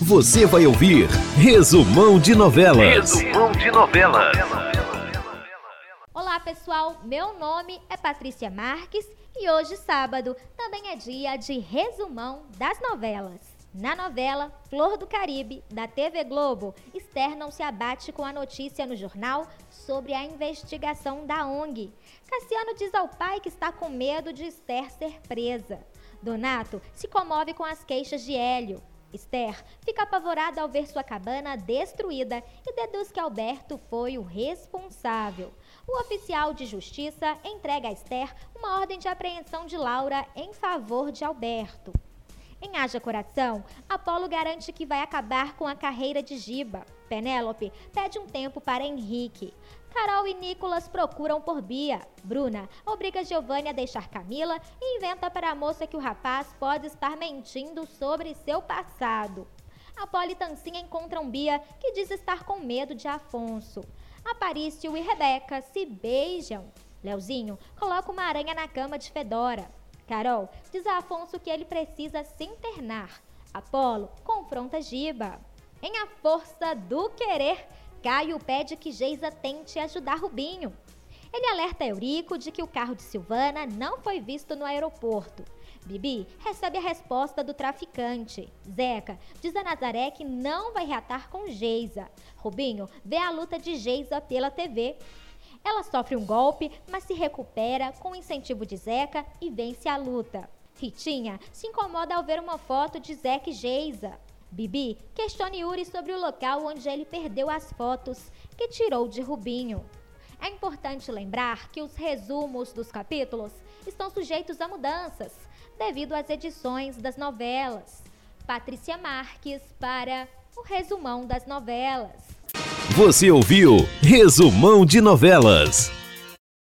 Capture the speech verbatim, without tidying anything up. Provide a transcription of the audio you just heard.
Você vai ouvir Resumão de Novelas. Resumão de Novelas. Olá pessoal, meu nome é Patrícia Marques e hoje sábado também é dia de Resumão das Novelas. Na novela Flor do Caribe, da T V Globo, Esther não se abate com a notícia no jornal sobre a investigação da O N G. Cassiano diz ao pai que está com medo de Esther ser presa. Donato se comove com as queixas de Hélio. Esther fica apavorada ao ver sua cabana destruída e deduz que Alberto foi o responsável. O oficial de justiça entrega a Esther uma ordem de apreensão de Laura em favor de Alberto. Em Haja Coração, Apolo garante que vai acabar com a carreira de Giba. Penélope pede um tempo para Henrique. Carol e Nicolas procuram por Bia. Bruna obriga Giovanni a deixar Camila e inventa para a moça que o rapaz pode estar mentindo sobre seu passado. Apolo e Tancinha encontram Bia, que diz estar com medo de Afonso. Aparício e Rebeca se beijam. Leozinho coloca uma aranha na cama de Fedora. Carol diz a Afonso que ele precisa se internar. Apolo confronta Giba. Em A Força do Querer, Caio pede que Geisa tente ajudar Rubinho. Ele alerta Eurico de que o carro de Silvana não foi visto no aeroporto. Bibi recebe a resposta do traficante. Zeca diz a Nazaré que não vai reatar com Geisa. Rubinho vê a luta de Geisa pela T V. Ela sofre um golpe, mas se recupera com o incentivo de Zeca e vence a luta. Ritinha se incomoda ao ver uma foto de Zeca e Geisa. Bibi questiona Yuri sobre o local onde ele perdeu as fotos que tirou de Rubinho. É importante lembrar que os resumos dos capítulos estão sujeitos a mudanças devido às edições das novelas. Patrícia Marques para o Resumão das Novelas. Você ouviu Resumão de Novelas.